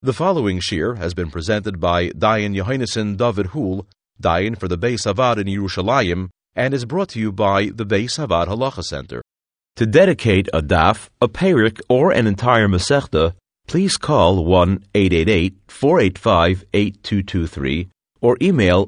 The following shir has been presented by Dayan Yohainason David Hul, Dayan for the Beis Havad in Yerushalayim, and is brought to you by the Beis Havad Halacha Center. To dedicate a daf, a perik, or an entire masechta, please call 1-888-485-8223 or email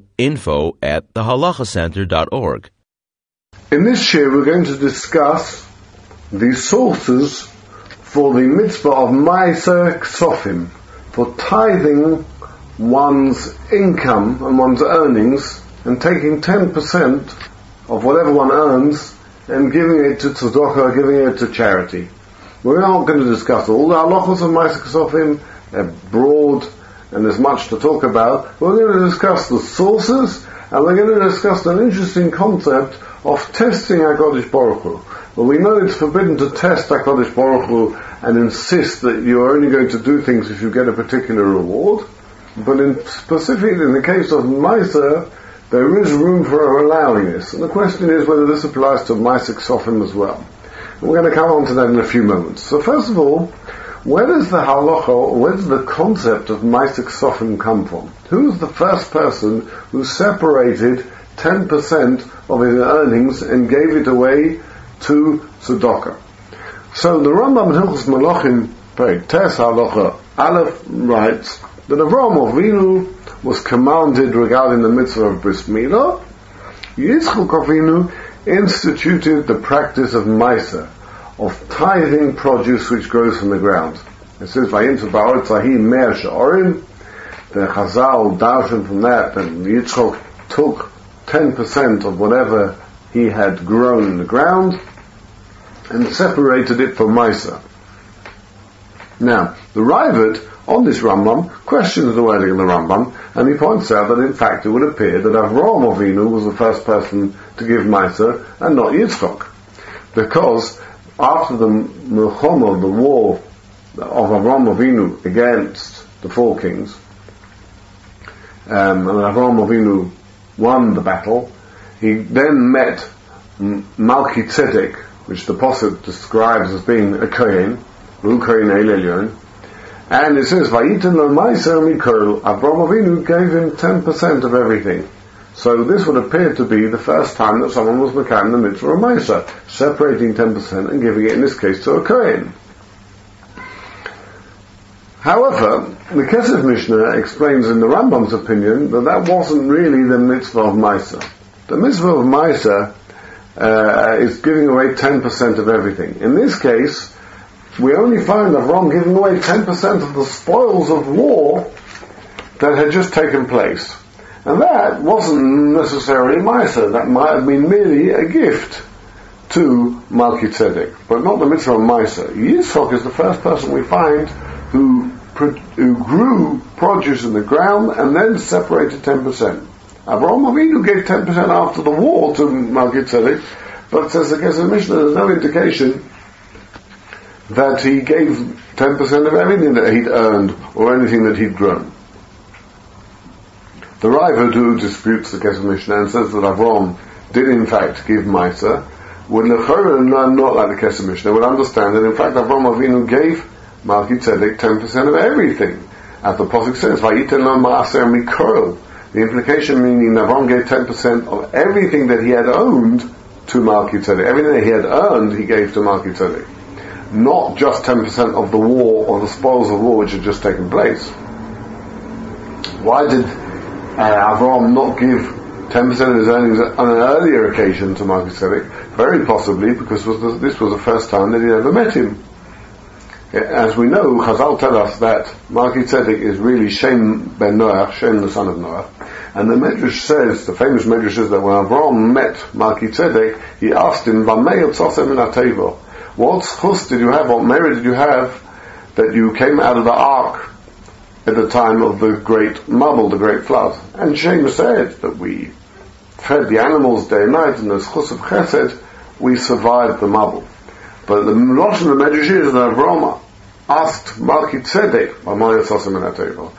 info@thehalachacenter.org. In this shir we're going to discuss the sources for the mitzvah of Ma'aser Ksofim, for tithing one's income and one's earnings and taking 10% of whatever one earns and giving it to tzedakah, giving it to charity. We're not going to discuss all the halachos of Ma'aser Ksofim. They're broad and there's much to talk about. We're going to discuss the sources, and we're going to discuss an interesting concept of testing HaKadosh Baruch Hu. Well, we know it's forbidden to test HaKadosh Baruch Hu and insist that you're only going to do things if you get a particular reward. But specifically in the case of Ma'aser, there is room for allowing this. And the question is whether this applies to Ma'aser Ksofim as well. And we're going to come on to that in a few moments. So first of all, where does the halacha, where does the concept of Ma'aser Ksofim come from? Who's the first person who separated 10% of his earnings and gave it away to tzedakah? So the Rambam in Hilchos Malachim, Perek Tes Halacha Aleph, writes that Avraham Avinu was commanded regarding the mitzvah of Bris Milah. Yitzchak Avinu instituted the practice of Ma'aser, of tithing produce which grows from the ground. It says, Vayimtzu ba'aretz hahih mea she'orim. The Chazal darshan from that, and Yitzchak took 10% of whatever he had grown in the ground and separated it from Ma'aser. Now, the Raavad on this Rambam questions the wording of the Rambam, and he points out that in fact it would appear that Avraham Avinu was the first person to give Ma'aser and not Yitzchak, because after the Milchama, the war of Avraham Avinu against the four kings, and Avraham Avinu won the battle, he then met Malki Tzedek, which the Pasuk describes as being a Kohen, Ru Kohen El Elyon, and it says, Vayiten lo Ma'aser mikol, Avraham Avinu gave him 10% of everything. So this would appear to be the first time that someone was mekayem the mitzvah of Ma'aser, separating 10% and giving it, in this case, to a Kohen. However, the Kesef Mishnah explains in the Rambam's opinion that that wasn't really the mitzvah of Ma'aser. The mitzvah of Ma'aser is giving away 10% of everything. In this case, we only find Avram giving away 10% of the spoils of war that had just taken place. And that wasn't necessarily Ma'aser. That might have been merely a gift to Malki Tzedek, but not the mitzvah of Ma'aser. Yitzchak is the first person we find who grew produce in the ground and then separated 10%. Avraham Avinu gave 10% after the war to Malki Tzedek, but says the Kesef Mishnah, there's no indication that he gave 10% of everything that he'd earned or anything that he'd grown. The Raavad, who disputes the Kesef Mishnah and says that Avraham did in fact give Ma'aser, would not like the Kesef Mishnah, would understand that in fact Avraham Avinu gave Malki Tzedek 10% of everything. As the Pasuk says, Vayiten lo Ma'aser mikol. The implication meaning Avraham gave 10% of everything that he had owned to Malki Tzedek. Everything that he had earned, he gave to Malki Tzedek. Not just 10% of the war or the spoils of war which had just taken place. Why did Avraham not give 10% of his earnings on an earlier occasion to Malki Tzedek? Very possibly because this was the first time that he ever met him. As we know, Chazal tell us that Malki Tzedek is really Shem ben Noach, Shem the son of Noach. And the Medrash says, the famous Medrash says that when Avraham met Malki Tzedek, he asked him, what chus did you have, what merit did you have that you came out of the ark at the time of the great Mabul, the great flood? And Shem said that we fed the animals day and night, and as chus of chesed, we survived the Mabul. But the Lashon of the Medrash is that Avraham asked Malki Tzedek,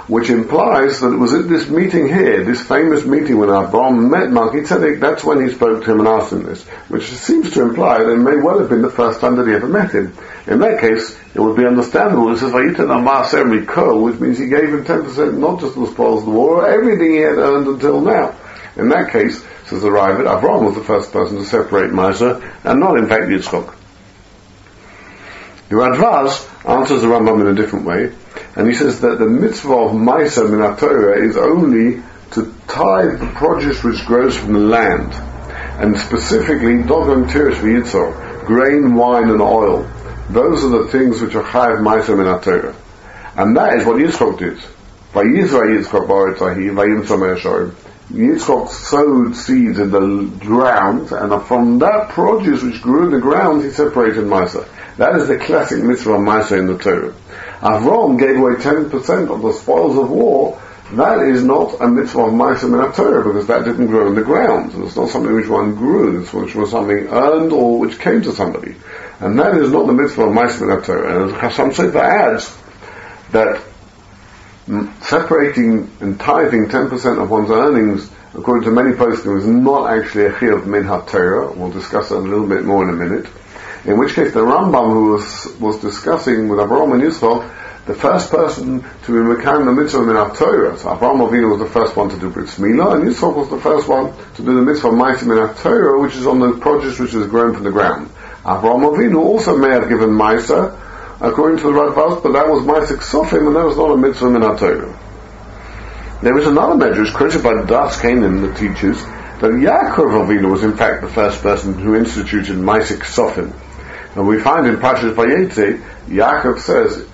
which implies that it was at this meeting here, this famous meeting when Avram met Melchizedek, that's when he spoke to him and asked him this, which seems to imply that it may well have been the first time that he ever met him. In that case, it would be understandable. It says, Vayitan Amaser Mikol, which means he gave him 10%, not just the spoils of the war, everything he had earned until now. In that case, says the Ravid, Avram was the first person to separate Meiser, and not in fact Yitzchok. The Radvaz answers the Rambam in a different way, and he says that the mitzvah of Meiser min Torah is only to tithe the produce which grows from the land, and specifically Dogon Tirish v'Yitzor, grain, wine, and oil. Those are the things which are chayav Meiser min Torah, and that is what Yitzchok did. Vayizra Yitzchok ba'aretzahi vayimtzor me'ashorim. Yitzchok sowed seeds in the ground, and from that produce which grew in the ground, he separated Meiser. That is the classic mitzvah of Meiser in the Torah. Avram gave away 10% of the spoils of war. That is not a mitzvah of Meiser min Torah, because that didn't grow in the ground. It's not something which one grew, it's which was something earned or which came to somebody. And that is not the mitzvah of Meiser min Torah. And Chasam Sofer adds that separating and tithing 10% of one's earnings, according to many poskim, is not actually a chiyuv min ha-Torah. We'll discuss that a little bit more in a minute. In which case, the Rambam, who was discussing with Avraham and Yitzchok, the first person to be mekayim the mitzvah min ha-Torah. So Avraham Avinu was the first one to do Brit Milah, and Yitzchok was the first one to do the mitzvah Meiser min ha-Torah, which is on the produce which is grown from the ground. Avraham Avinu also may have given Meiser, according to the Radvaz, but that was Meiser Ksofim, and that was not a mitzvah min ha-Torah. There is another medrash quoted by Das Kanan that teaches that Yaakov Avinu was in fact the first person who instituted Meiser Ksofim. And we find in Parshas Vayetze, Yaakov says,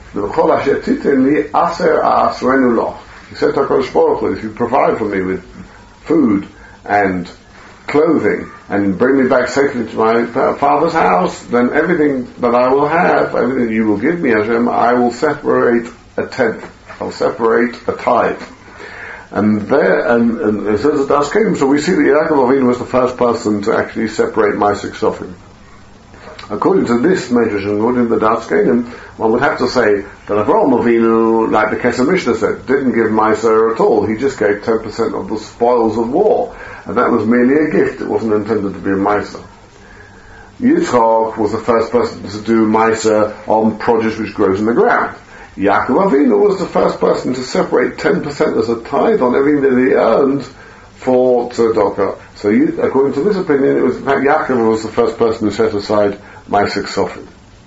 he said to HaKadosh Baruch Hu, if you provide for me with food and clothing and bring me back safely to my father's house, then everything that I will have, everything you will give me, Hashem, I will separate a tenth. I'll separate a tithe. And there, and it says that Das came, so we see that Yaakov Avinu was the first person to actually separate Meiser Ksofim. According to this medrash and according to the Das Kanan, one would have to say that Avraham Avinu, like the Kesef Mishnah said, didn't give Meiser at all. He just gave 10% of the spoils of war, and that was merely a gift. It wasn't intended to be a Meiser. Yitzchok was the first person to do Meiser on produce which grows in the ground. Yaakov Avinu was the first person to separate 10% as a tithe on everything that he earned for tzedakah. So, according to this opinion, it was in fact Yaakov was the first person to set aside Meiser Ksofim.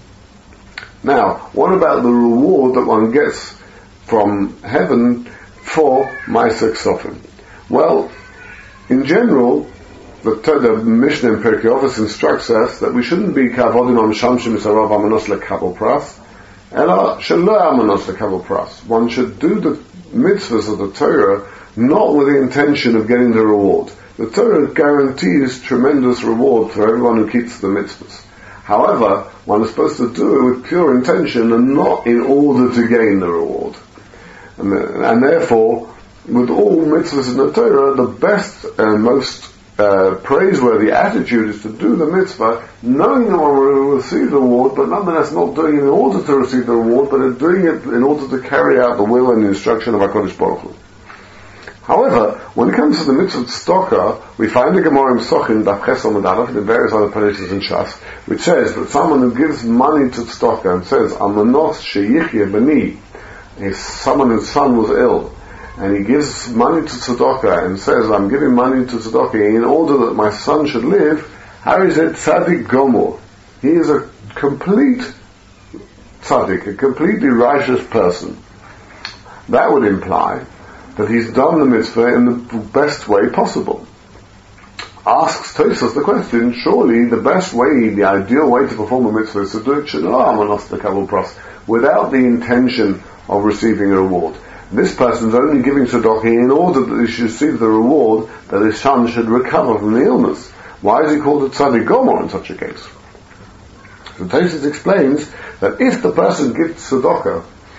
Now, what about the reward that one gets from heaven for Meiser Ksofim? Well, in general, the Mishnah in Pirkei Avos instructs us that we shouldn't be kavodim on shamshim misarav amanos lekabel pras, ela shelo amanos lekabel pras. One should do the mitzvahs of the Torah not with the intention of getting the reward. The Torah guarantees tremendous reward for everyone who keeps the mitzvahs. However, one is supposed to do it with pure intention and not in order to gain the reward. And therefore, with all mitzvahs in the Torah, the best and most praiseworthy attitude is to do the mitzvah knowing that one will receive the reward, but nonetheless not doing it in order to receive the reward, but doing it in order to carry out the will and the instruction of HaKadosh Baruch Hu. However, when it comes to the mitzvah tzedakah, we find the Gemara in Sochin, Daf Ches Amud Aleph, and in various other places in Shas, which says that someone who gives money to tzedakah and says, Amanos sheyichye bani, someone whose son was ill, and he gives money to tzedakah and says, I'm giving money to tzedakah in order that my son should live, how is it tzaddik gomor? He is a complete tzaddik, a completely righteous person. That would imply that he's done the mitzvah in the best way possible. Asks Tosfos the question, surely the best way, the ideal way to perform a mitzvah is to do it without the intention of receiving a reward. This person is only giving tzedakah in order that he should receive the reward that his son should recover from the illness. Why is he called a tzaddik gomor in such a case? So Tosfos explains that if the person gives tzedakah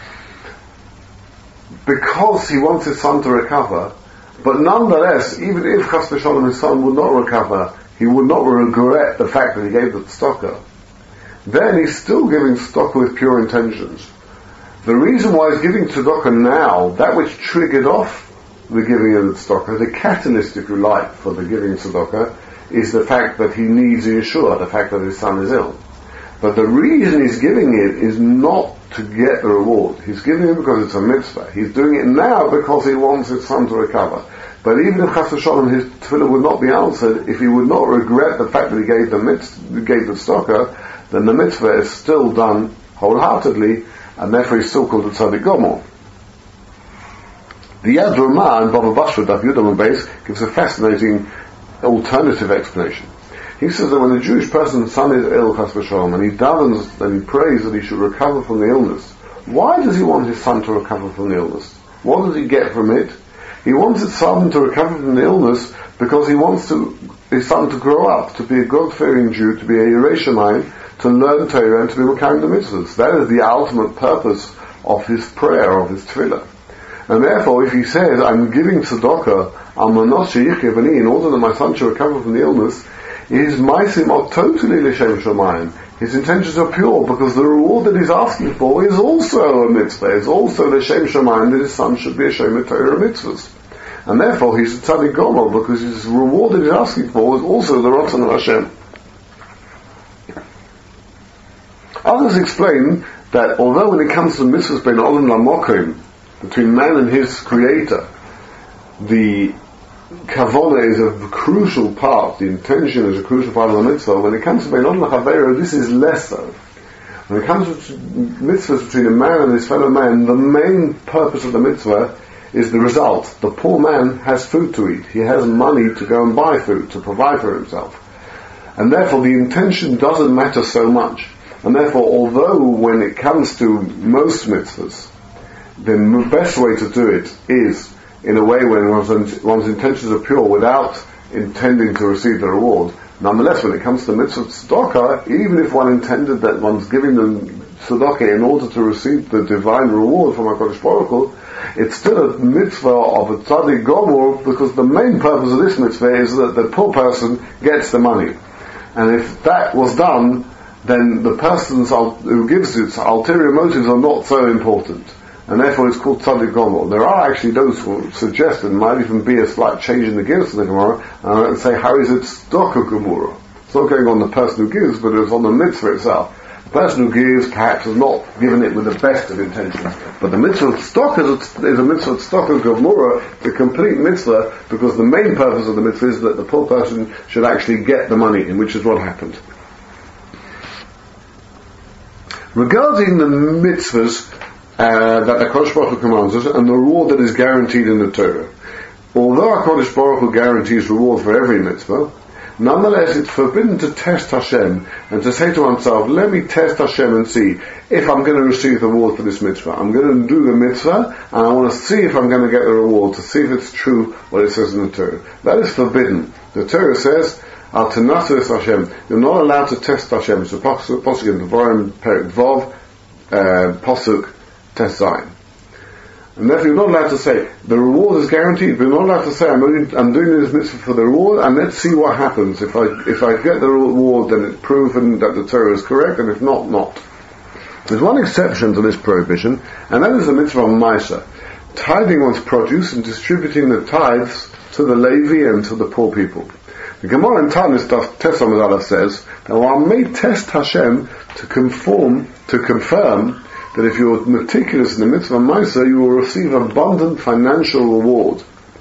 because he wants his son to recover, but nonetheless, even if Chas v'Shalom his son would not recover, he would not regret the fact that he gave the tzedakah, then he's still giving tzedakah with pure intentions. The reason why he's giving tzedakah now, that which triggered off the giving of the tzedakah, the catalyst, if you like, for the giving of tzedakah, is the fact that he needs a Yeshua, the fact that his son is ill. But the reason he's giving it is not to get the reward. He's giving it because it's a mitzvah. He's doing it now because he wants his son to recover. But even if Chas v'Shalom his tefillah would not be answered, if he would not regret the fact that he gave the tzedakah, then the mitzvah is still done wholeheartedly, and therefore he's still called the Tzaddik Gomor. The Yad Ramah and Baba Basra Daf Yudam Beis gives a fascinating alternative explanation. He says that when a Jewish person's son is ill, Chas v'Shalom, and he davens and he prays that he should recover from the illness, why does he want his son to recover from the illness? What does he get from it? He wants his son to recover from the illness because he wants his son to grow up, to be a God-fearing Jew, to be a Yirei Shamayim, to learn Torah and to be Mekayim the mitzvahs. That is the ultimate purpose of his prayer, of his tefillah. And therefore, if he says, I'm giving tzedakah, in order that my son should recover from the illness, his maisim are totally l'shem shamayim. His intentions are pure because the reward that he's asking for is also a mitzvah. It's also l'shem shamayim that his son should be a shem Torah mitzvahs. And therefore, he's a tzaddik gomor because his reward that he's asking for is also the Ratzon of Hashem. Others explain that although when it comes to mitzvahs bein olam lamokim, between man and his creator, the kavanah is a crucial part, the intention is a crucial part of the mitzvah. When it comes to bein olam lachaveiro, this is less so. When it comes to mitzvahs between a man and his fellow man, the main purpose of the mitzvah is the result. The poor man has food to eat. He has money to go and buy food, to provide for himself. And therefore the intention doesn't matter so much. And therefore, although when it comes to most mitzvahs, the best way to do it is in a way when one's intentions are pure without intending to receive the reward. Nonetheless, when it comes to the mitzvah tzedakah, even if one intended that one's giving the tzedakah in order to receive the divine reward from HaKadosh Baruch Hu, it's still a mitzvah of a tzaddik gomor because the main purpose of this mitzvah is that the poor person gets the money. And if that was done, then the person's who gives its ulterior motives are not so important. And therefore it's called tzaddik gomor. There are actually those who suggest that it might even be a slight change in the gifts of the Gemara, and say, how is it tzedakah gemura? It's not going on the person who gives, but it's on the mitzvah itself. The person who gives perhaps has not given it with the best of intentions. But the mitzvah of tzedakah is a mitzvah of tzedakah gemura, the complete mitzvah, because the main purpose of the mitzvah is that the poor person should actually get the money, in which is what happened. Regarding the mitzvahs that HaKadosh Baruch Hu commands us, and the reward that is guaranteed in the Torah. Although HaKadosh Baruch Hu guarantees reward for every mitzvah, nonetheless it's forbidden to test Hashem and to say to oneself, let me test Hashem and see if I'm going to receive the reward for this mitzvah. I'm going to do the mitzvah and I want to see if I'm going to get the reward, to see if it's true what it says in the Torah. That is forbidden. The Torah says, Al Tanasus Hashem. You're not allowed to test Hashem. It's a pasuk in Devarim Perek Vav, pasuk Tes Zayin. And therefore you're not allowed to say, the reward is guaranteed, but you're not allowed to say, I'm doing this mitzvah for the reward, and let's see what happens. If I get the reward, then it's proven that the Torah is correct, and if not, not. There's one exception to this prohibition, and that is the mitzvah of Maisa, tithing one's produce and distributing the tithes to the Levi and to the poor people. The Gemara in Tanis Tes Amud Aleph says that one may test Hashem to confirm that if you're meticulous in the mitzvah Maisa, you will receive abundant financial reward.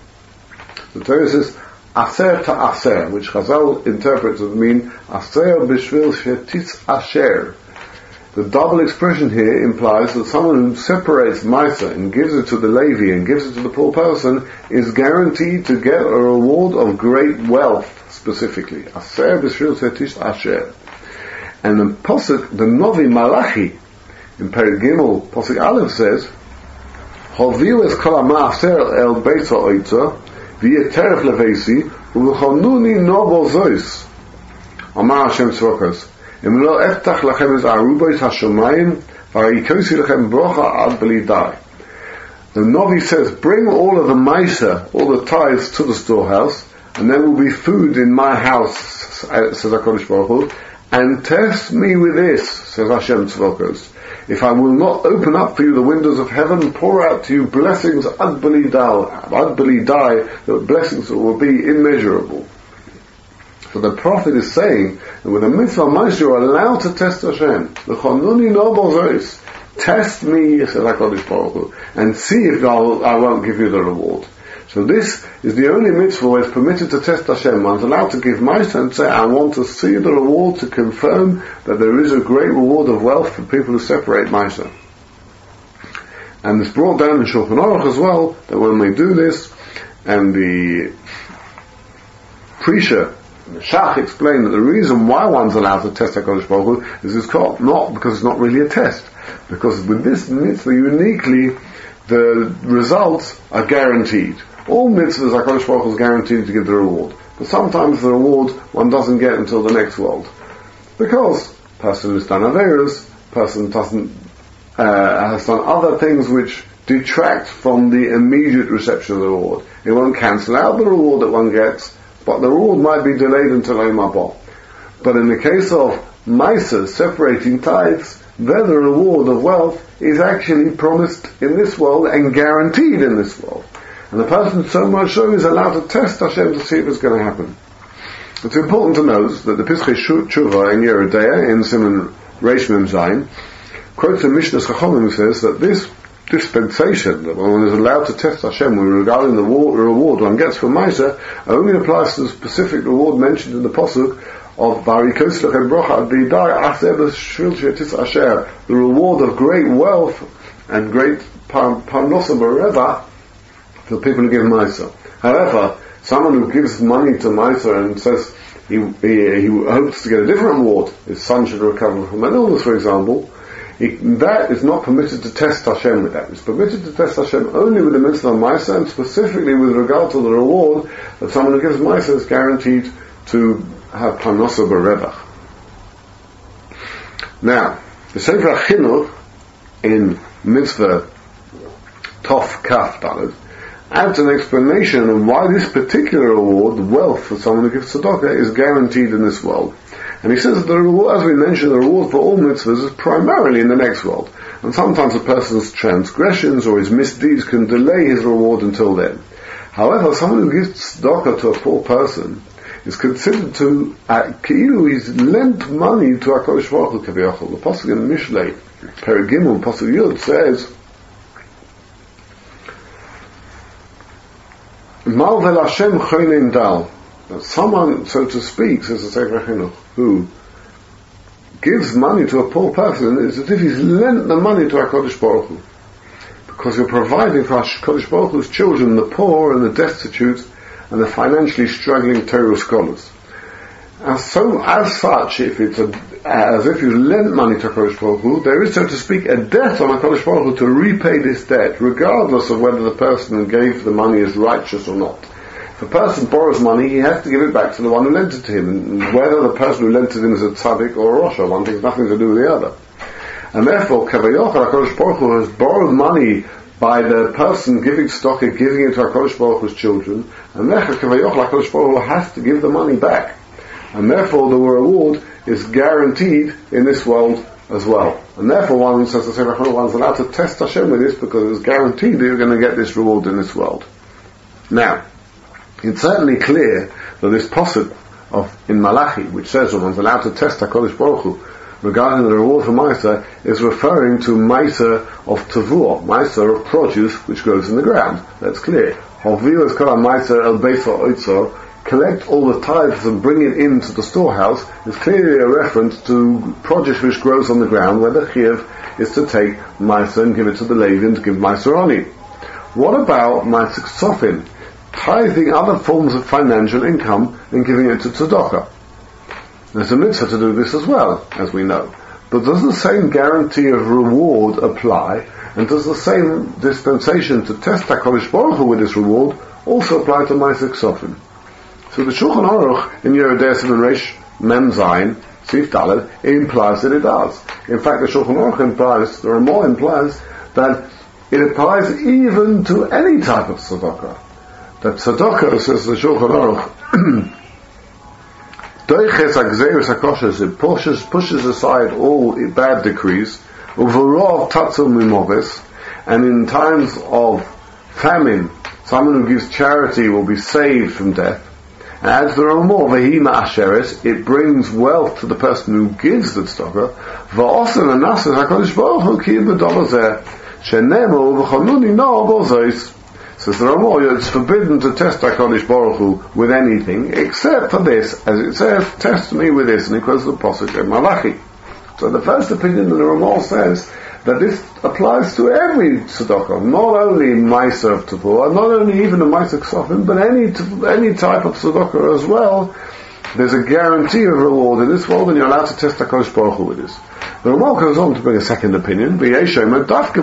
The Torah says Aser ta'aser, which Chazal interprets to mean Aser b'shvil she'titz asher. The double expression here implies that someone who separates Maisa and gives it to the Levi and gives it to the poor person is guaranteed to get a reward of great wealth, specifically. Aser b'shvil she'titz asher. And the Pasuk, the Novi Malachi, in Perek Gimel, Pasuk Aleph says, Hoviu es kol ha'ma'aser el beis ha'oitza, v'yeh teref levesi, u'v'chonuni no bozois. Amar Hashem Tzvokos, im lo eftach lachem es arubois ha'shomayim, v'ha'ikosi lachem brocha ad b'li dai. The Novi says, bring all of the Maisa, all the tithes to the storehouse, and there will be food in my house, says HaKadosh Baruch Hu, and test me with this, says Hashem Tzvokos, if I will not open up for you the windows of heaven and pour out to you blessings ad beli dai, the blessings that will be immeasurable. So the prophet is saying that with a mitzvah ma'aser you are allowed to test Hashem. Test me, says HaKadosh Baruch Hu, and see if I won't give you the reward. So this is the only mitzvah where it's permitted to test Hashem. One's allowed to give ma'aser and say, I want to see the reward to confirm that there is a great reward of wealth for people who separate ma'aser. And it's brought down in Shulchan Aruch as well, that when they do this, and the Prisha, the Shach explained that the reason why one's allowed to test HaKadosh Baruch Hu is not because it's not really a test. Because with this mitzvah uniquely, the results are guaranteed. All mitzvahs HaKadosh Baruch Hu is guaranteed to give the reward. But sometimes the reward one doesn't get until the next world. Because person who's done Averos, person has done other things which detract from the immediate reception of the reward. It won't cancel out the reward that one gets, but the reward might be delayed until Yom Haba. But in the case of Ma'aser, separating tithes, there the reward of wealth is actually promised in this world and guaranteed in this world. And the person so much so is allowed to test Hashem to see if it's going to happen. It's important to note that the Pischei Tshuva in Yoreh De'ah, in Siman Reish Mem Zayin, quotes a Mishnah Chachamim who says that this dispensation, that one is allowed to test Hashem regarding the reward one gets from Ma'aser, only applies to the specific reward mentioned in the Pasuk of Varikoslech and Brocha B'idai Aseh B'Shvil She'etis Asher, the reward of great wealth and great Parnosa B'Reva for people who give Ma'aser. However, someone who gives money to Ma'aser and says he hopes to get a different reward, his son should recover from an illness, for example, that is not permitted to test Hashem with that. It's permitted to test Hashem only with the mitzvah of Ma'aser, and specifically with regard to the reward that someone who gives Ma'aser is guaranteed to have Parnosa B'Revach. Now, the Sefer HaChinuch in Mitzvah Tov Kaf Daled adds an explanation of why this particular reward, wealth for someone who gives tzedakah, is guaranteed in this world. And he says that the reward, as we mentioned, the reward for all mitzvahs is primarily in the next world. And sometimes a person's transgressions or his misdeeds can delay his reward until then. However, someone who gives tzedakah to a poor person is considered to, Ki'ilu, he's lent money to HaKadosh Baruch Hu Kaviyachol. The Pasuk in Mishlei, Perek Gimel, Pasuk Yud says, Mal vel Hashem choinen dal. Someone, so to speak, says the Sefer HaChinuch, who gives money to a poor person is as if he's lent the money to HaKadosh Baruch Hu. Because you're providing for HaKadosh Baruch Hu's children, the poor and the destitute and the financially struggling Torah scholars. And so, as such, if it's as if you lent money to HaKadosh Baruch Hu, there is, so to speak, a debt on HaKadosh Baruch Hu to repay this debt, regardless of whether the person who gave the money is righteous or not. If a person borrows money, he has to give it back to the one who lent it to him, and whether the person who lent it to him is a tzaddik or a rasha, one thing has nothing to do with the other. And therefore, Kavayachal HaKadosh Baruch Hu has borrowed money by the person giving tzedakah, giving it to HaKadosh Baruch Hu's children, and therefore Kavayachal HaKadosh Baruch Hu has to give the money back. And therefore the reward is guaranteed in this world as well. And therefore one says, one's allowed to test Hashem with this because it's guaranteed that you're going to get this reward in this world. Now, it's certainly clear that this pasuk in Malachi, which says one's allowed to test HaKadosh Baruch Hu regarding the reward for Ma'aser, is referring to Ma'aser of Tavuah, Ma'aser of produce which grows in the ground. That's clear. Hoviu is called Ma'aser el Beisa Oitzor, collect all the tithes and bring it into the storehouse, is clearly a reference to produce which grows on the ground, where the chiyuv is to take Ma'aser and give it to the Levi and to give Ma'aser on it. What about Ma'aser Ksofim? Tithing other forms of financial income and giving it to tzedakah. There's a mitzvah to do this as well, as we know. But does the same guarantee of reward apply? And does the same dispensation to test HaKadosh Baruch Hu with this reward also apply to Ma'aser Ksofim? So the Shulchan Aruch in Yoreh De'ah and Reish Mem Zayin, Sif Daled, implies that it does. In fact, the Shulchan Aruch implies, the Ramah implies, that it applies even to any type of tzedakah. That tzedakah, says the Shulchan Aruch, Doiches agzeris hakoshes, it pushes aside all bad decrees. Uvarov tatzum mimovis, and in times of famine, someone who gives charity will be saved from death. And adds the Ramah, v'hima asheres, it brings wealth to the person who gives the tzedakah. V'osen anasas HaKadosh Baruch Hu ki b'dolazeh, she'nemo v'chonuni no bozois. Says the Ramah, it's forbidden to test HaKadosh Baruch Hu with anything, except for this, as it says, test me with this, and it quotes the Pasuk in Malachi. So the first opinion that the Ramah says, that this applies to every tzedakah, not only Ma'aser of Tavur, not only even a Ma'aser Ksofim, but any type of tzedakah as well. There's a guarantee of reward in this world, and you're allowed to test HaKadosh Baruch Hu with this. The Ramah goes on to bring a second opinion. It's only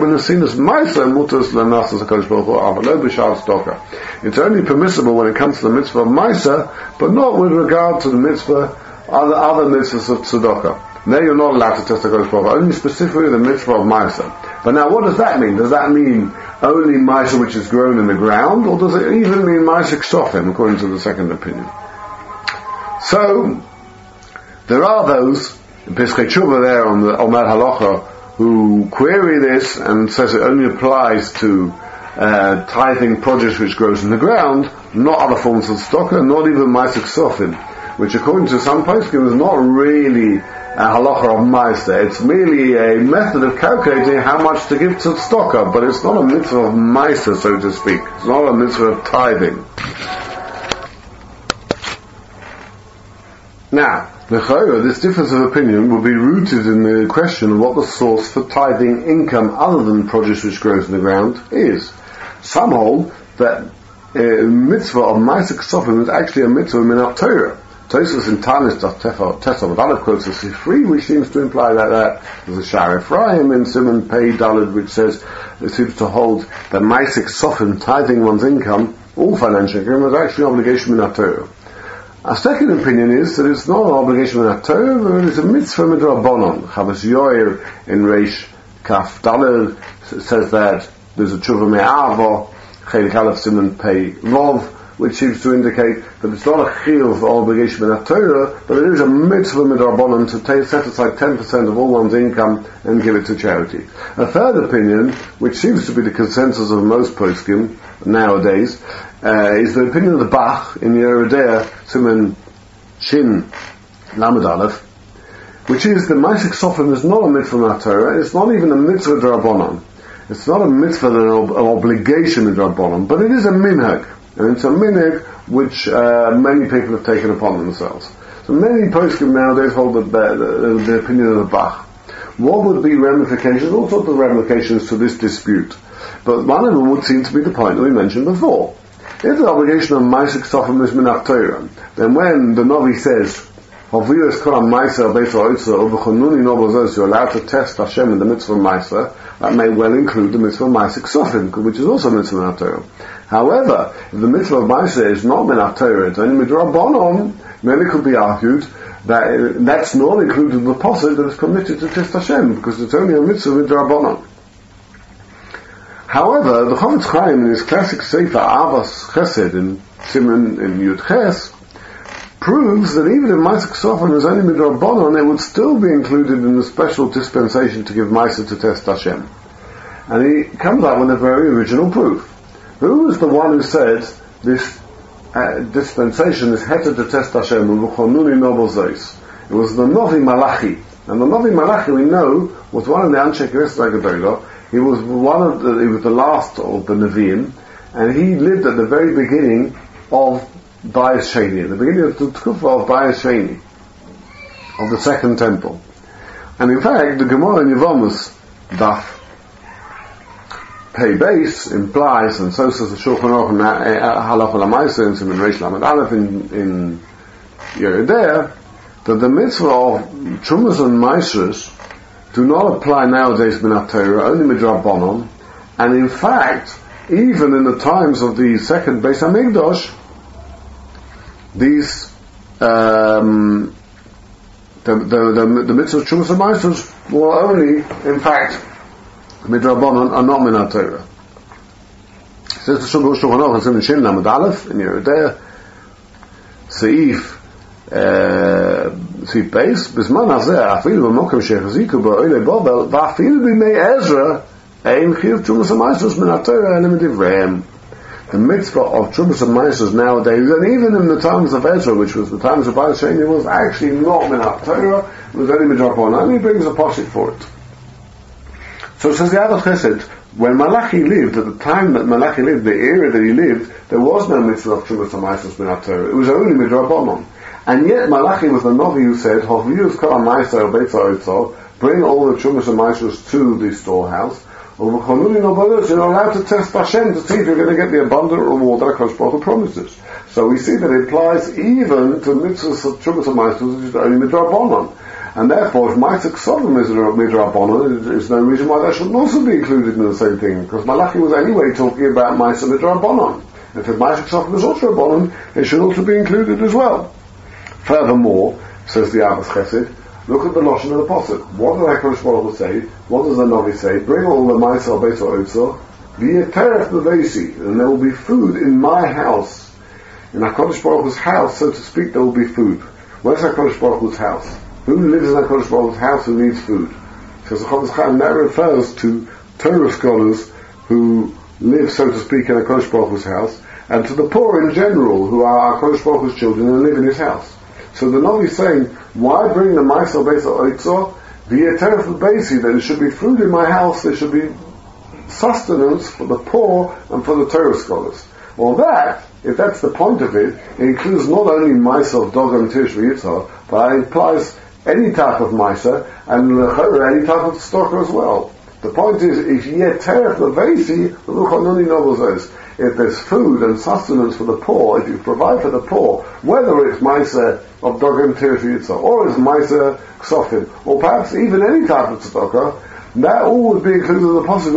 permissible when it comes to the mitzvah of Ma'aser, but not with regard to the mitzvah, other mitzvahs of tzedakah. Now you're not allowed to test HaKadosh Baruch Hu, only specifically the mitzvah of Ma'aser. But now what does that mean? Does that mean only Ma'aser which is grown in the ground, or does it even mean Ma'aser Ksofim, according to the second opinion? So, there are those, in Piskei Tshuva there on the Omer Halacha, who query this and says it only applies to tithing produce which grows in the ground, not other forms of tzedakah, not even Ma'aser Ksofim, which according to some poskim is not really a halacha of Ma'aser. It's merely a method of calculating how much to give to tzedakah, but it's not a mitzvah of Ma'aser, so to speak. It's not a mitzvah of tithing. Now, this difference of opinion will be rooted in the question of what the source for tithing income other than produce which grows in the ground is. Some hold that mitzvah of Ma'aser Ksofim is actually a mitzvah minat Torah. Tosfos in Tanis Tesov Aleph quotes a Sifri, which seems to imply that there's a Sha'ar Ephraim in Simon Pei Daled, which says it seems to hold that Ma'aser Ksofim, tithing one's income, all financial income, is actually an obligation minat Torah. Our second opinion is that it's not an obligation minat Torah, but it's a mitzvah midrabanan. Chavos Yoir in Reish Kaf Daled says that there's a tshuva me'ava, Chelik Aleph Simon Pei Rov, which seems to indicate that it's not a chiyuv obligation in Torah, but it is a mitzvah midrabanan to set aside 10% of all one's income and give it to charity. A third opinion, which seems to be the consensus of most poskim nowadays, is the opinion of the Bach in Yeridea, Siman Shin Lamed Aleph, which is that Ma'aser Ksofim is not a mitzvah in Torah, it's not even a mitzvah midrabanan. It's not a mitzvah, an obligation midrabanan, but it is a minhag. And it's a minhag which many people have taken upon themselves. So many poskim nowadays hold the opinion of the Bach. What would be ramifications? All sorts of ramifications to this dispute. But one of them would seem to be the point that we mentioned before. If the obligation of Ma'aser Ksofim is minat Torah, then when the Novi says, you're allowed to test Hashem in the mitzvah of Ma'aser, that may well include the mitzvah of Ma'aser Ksofim, which is also mitzvah minat Torah. However, if the mitzvah of Ma'aser is not minat Torah, it's only midrabanan, then it could be argued that that's not included in the pasuk that is permitted to test Hashem, because it's only a mitzvah midrabanan. However, the Chofetz Chaim in his classic Sefer Avos Chesed in Siman in Yud Ches proves that even if Ma'aser Ksofim is only midrabanan, it would still be included in the special dispensation to give Ma'aser to test Hashem. And he comes up with a very original proof. Who was the one who said this dispensation is heter to test Hashem? It was the Novi Malachi, and the Novi Malachi we know was one of the Anshe Knesset Gedolah. He was he was the last of the Nevi'im, and he lived at the very beginning of Bayis Sheni, at the beginning of the Tkufa of Bayis Sheni, of the Second Temple. And in fact, the Gemara in Yevamos Daf Pei Beis implies, and so says the Shulchan Aruch and Halacha L'Maaseh and Siman Reish Lamed Aleph in Yeridea, that the mitzvah of Trumas and Maasros do not apply nowadays minat Torah, only midrabanan, and in fact, even in the times of the second Beis Hamikdash, these the mitzvah of Trumas and Maasros were only, in fact, midrabanan are not minat Torah. Says the Shulchan Aruch in Shin Lamed Aleph in Yeridea, Seif See, base, Bisman Hazeh, Afilu Mokem Shechaziku Ba'oile Bobel, Va'afilu B'mei Ezra, Ein Chiv Trumas HaMaisos Min HaTorah Elim Divrei. The mitzvah of Trumas HaMaisos nowadays, and even in the times of Ezra, which was the times of Baal Sheni, was actually not Min HaTorah, it was only Midrabon, and he brings a poshet for it. So it says the Avos Chesed, when Malachi lived, at the time that Malachi lived, the era that he lived, there was no mitzvah of Trumas HaMaisos Min HaTorah, it was only Midrabanon. And yet Malachi was the Novi who said, bring all the Trumas and Maisos to the storehouse. You're allowed to test Hashem to see if you're going to get the abundant reward that HaKadosh Baruch Hu promises. So we see that it applies even to mitzvahs of Trumas and Maisos, which is only Midrabanon. And therefore, if Maisa Ksovim is Midrabanon, there's no reason why that should also be included in the same thing, because Malachi was anyway talking about Maisa Midrabanon. If Maisa Ksovim is also Rabbanon, it should also be included as well. Furthermore, says the Avos Chesed, look at the Lashon of the Pasuk. What does HaKadosh Baruch Hu say? What does the Navi say? Bring all the Maisa Beis HaOtzor, v'yeterech b'veisi, and there will be food in my house. In HaKadosh Baruch Hu's house, so to speak, there will be food. Where's HaKadosh Baruch Hu's house? Who lives in HaKadosh Baruch Hu's house who needs food? Because the Chofetz Chaim that refers to Torah scholars who live, so to speak, in HaKadosh Baruch Hu's house, and to the poor in general, who are HaKadosh Baruch Hu's children and live in his house. So the Navi is saying, why bring the Maisa Beis HaOtzor? The Yeteref B'Beisi, that there should be food in my house, there should be sustenance for the poor and for the Torah scholars. Well, that, if that's the point of it, it includes not only Maisa of Dogon, Tish, V'Yitzhar, but it implies any type of Maisa, and any type of stocker as well. The point is, if Yeteref B'Beisi, if there's food and sustenance for the poor, if you provide for the poor, whether it's Maisa of Dogim Tirfi Yitzhar, or it's Maisa Ksofim, or perhaps even any type of tzedakah, that all would be included in the possible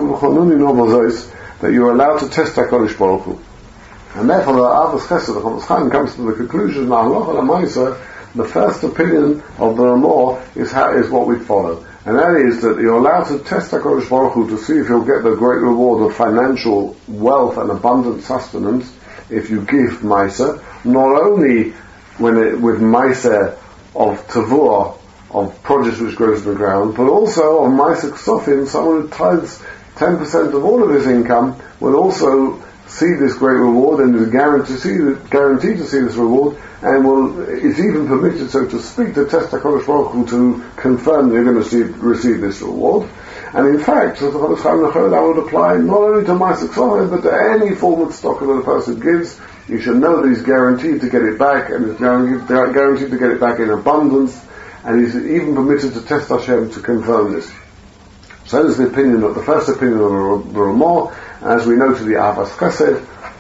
that you're allowed to test HaKadosh Baruch Hu. And therefore the Avos Chesed, the Chofetz Chaim, comes to the conclusion that the first opinion of the Ramah is what we follow. And that is that you're allowed to test HaKadosh Baruch Hu to see if you'll get the great reward of financial wealth and abundant sustenance if you give Maisa, not only with Maisa of Tavua, of produce which grows in the ground, but also of Maisa Ksofim, someone who tithes 10% of all of his income will also see this great reward and is guaranteed to see this reward, and is even permitted, so to speak, to test HaKadosh Baruch Hu to confirm they're going to receive this reward. And in fact, that would apply not only to Maisa Ksofim, but to any form of stock that a person gives. You should know that he's guaranteed to get it back, and is guaranteed to get it back in abundance, and he's even permitted to test Hashem to confirm this. So that is the first opinion of the Ramah. As we know to the Avos Chesed,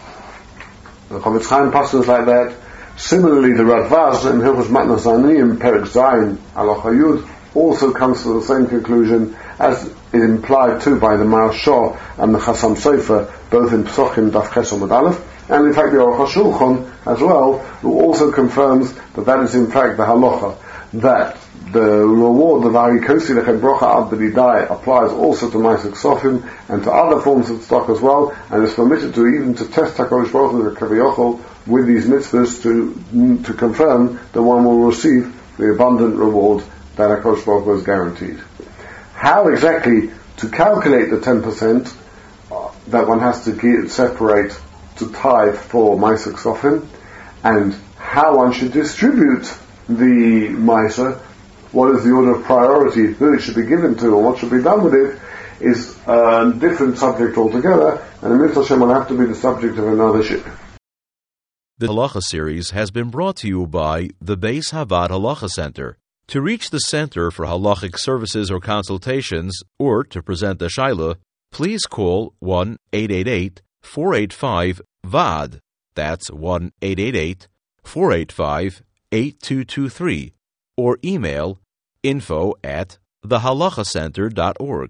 the Chofetz Chaim passes like that. Similarly, the Radvaz in Hilchos Matnas Aniyim, Perek Zayin, Halacha Yud, also comes to the same conclusion as is implied too by the Maharsha and the Chasam Sofer, both in Pesachim Daf Ches Amud Aleph, and in fact the Aruch HaShulchan as well, who also confirms that is in fact the halacha, that the reward, the varikosi lechem brocha ad b'didai, applies also to Maisa Ksofim and to other forms of stock as well, and is permitted to even to test HaKadosh Baruch Hu Kaviyachol with these mitzvahs to confirm that one will receive the abundant reward that HaKadosh Baruch Hu is guaranteed. How exactly to calculate the 10% that one has to separate to tithe for Maisa Ksofim, and how one should distribute the Maisa, what is the order of priority, who it should be given to, and what should be done with it, is a different subject altogether, and the Mitzvah Hashem will have to be the subject of another ship. The Halacha series has been brought to you by the Beis Havad Halacha Center. To reach the Center for Halachic Services or Consultations, or to present a Shaila, please call 1-888-485-VAD. That's 1-888-485-8223. Or email info@thehalachacenter.org.